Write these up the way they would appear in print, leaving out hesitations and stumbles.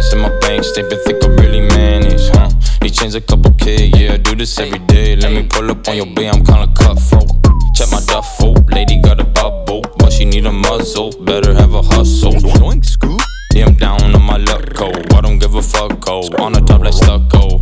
Glance in my bank statement, think I really manage, huh? He changed a couple K, yeah, I do this every day. Let me pull up on your bay, I'm kinda cutthroat. Check my duffel, lady got a bubble, but she need a muzzle, better have a hustle. Doink, scoop. Yeah, I'm down on my luck, go. I don't give a fuck, go. On the top like stucco.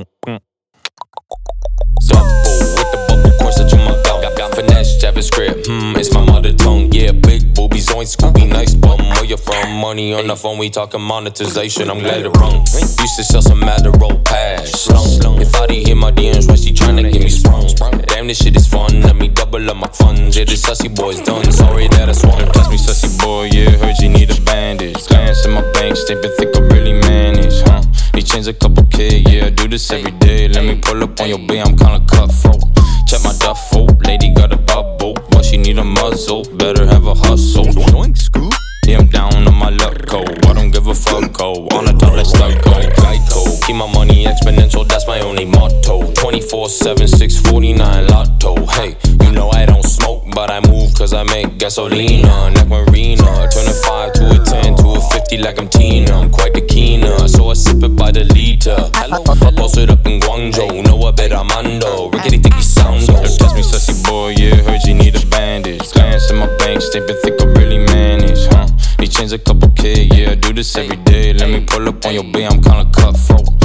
Double with the bubble corset on my belt. Got finesse, JavaScript, it's my mother tongue. Yeah, big boobies, oink, Scooby, nice bum. Where you from? Money on the phone, we talking monetization. I'm glad it rung. Used to sell some Adderall pass. If I didn't hear my DMs, why she tryna get me sprung? Damn, this shit is fun. Let me double up my funds. Yeah, this sussy boy's done. Sorry that I swung. Test me, sussy boy. Yeah, heard you need a bandage. Glance in my bank statement, think I really manage, huh? He changed a couple K, yeah, I do this every day. Let me pull up on your bay, I'm kinda cutthroat. Check my duffel, lady got a bubble, but she need a muzzle, better have a hustle. Doink, scoop. Yeah, I'm down on my luck, go. I don't give a fuck, go. On the top, let's start, go. Geico, keep my money exponential, that's my only motto. 24/7, 649 lotto. Hey, you know I don't smoke, but I move cause I make gasolina. Neck marina, turn a 5 to a 10 to a 50 like I'm Tina. I'm quite the keener, so I sip it by the liter. I post it up in Guangzhou, know a bit Armando. Rickety ticky sound, test me, sussy boy, yeah, heard you need a bandage. Glance in my bank statement, think I really manage, huh? He changed a couple K, yeah, I do this every day. Let me pull up on your bay, I'm kinda cutthroat.